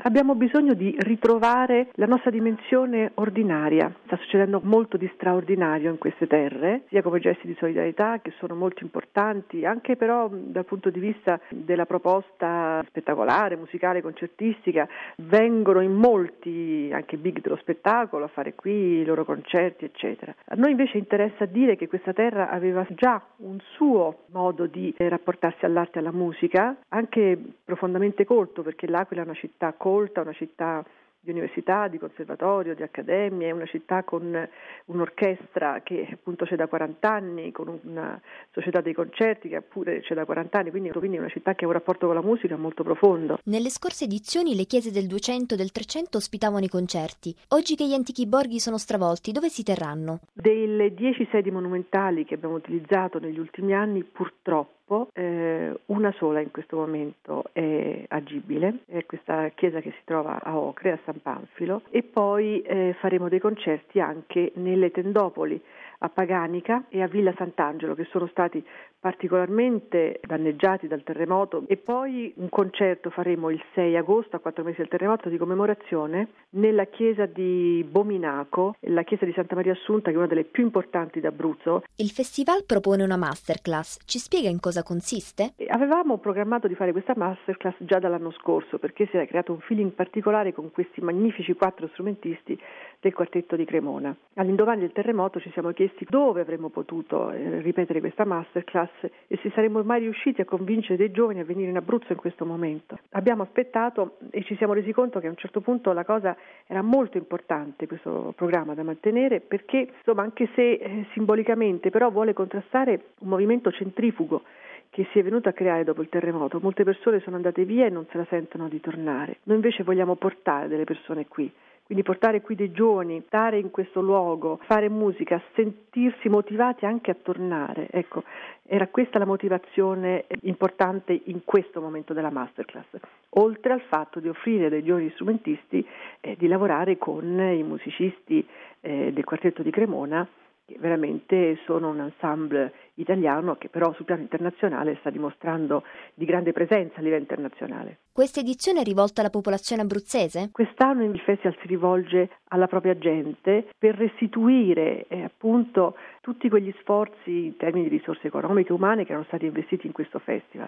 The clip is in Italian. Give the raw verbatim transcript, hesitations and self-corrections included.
Abbiamo bisogno di ritrovare la nostra dimensione ordinaria. Sta succedendo molto di straordinario in queste terre, sia come gesti di solidarietà che sono molto importanti, anche però dal punto di vista della proposta spettacolare, musicale, concertistica. Vengono in molti, anche big dello spettacolo, a fare qui i loro concerti, eccetera. A noi invece interessa dire che questa terra aveva già un suo modo di rapportarsi all'arte e alla musica, anche profondamente colto, perché L'Aquila è una città colta, una città di università, di conservatorio, di accademie, è una città con un'orchestra che appunto c'è da quaranta anni, con una società dei concerti che pure c'è da quaranta anni, quindi, quindi è una città che ha un rapporto con la musica molto profondo. Nelle scorse edizioni le chiese del duecento e del trecento ospitavano i concerti. Oggi che gli antichi borghi sono stravolti, dove si terranno? Delle dieci sedi monumentali che abbiamo utilizzato negli ultimi anni, purtroppo eh, una sola in questo momento è agibile, è questa chiesa che si trova a Ocre, a San Panfilo, e poi eh, faremo dei concerti anche nelle tendopoli a Paganica e a Villa Sant'Angelo, che sono stati particolarmente danneggiati dal terremoto, e poi un concerto faremo il sei agosto, a quattro mesi del terremoto, di commemorazione nella chiesa di Bominaco, la chiesa di Santa Maria Assunta, che è una delle più importanti d'Abruzzo. Il festival propone una masterclass, ci spiega in cosa consiste? Avevamo programmato di fare questa masterclass già dall'anno scorso, perché si era creato un feeling particolare con questi magnifici quattro strumentisti del quartetto di Cremona. All'indomani del terremoto ci siamo chiesti dove avremmo potuto eh, ripetere questa masterclass e se saremmo mai riusciti a convincere dei giovani a venire in Abruzzo in questo momento. Abbiamo aspettato e ci siamo resi conto che a un certo punto la cosa era molto importante, questo programma da mantenere, perché insomma, anche se eh, simbolicamente però vuole contrastare un movimento centrifugo che si è venuto a creare dopo il terremoto. Molte persone sono andate via e non se la sentono di tornare. Noi invece vogliamo portare delle persone qui. Quindi portare qui dei giovani, stare in questo luogo, fare musica, sentirsi motivati anche a tornare. Ecco, era questa la motivazione importante in questo momento della masterclass. Oltre al fatto di offrire dei giovani strumentisti eh, di lavorare con i musicisti eh, del quartetto di Cremona, che veramente sono un ensemble italiano che però sul piano internazionale sta dimostrando di grande presenza a livello internazionale. Questa edizione è rivolta alla popolazione abruzzese? Quest'anno il festival si rivolge alla propria gente per restituire eh, appunto tutti quegli sforzi in termini di risorse economiche e umane che erano stati investiti in questo festival.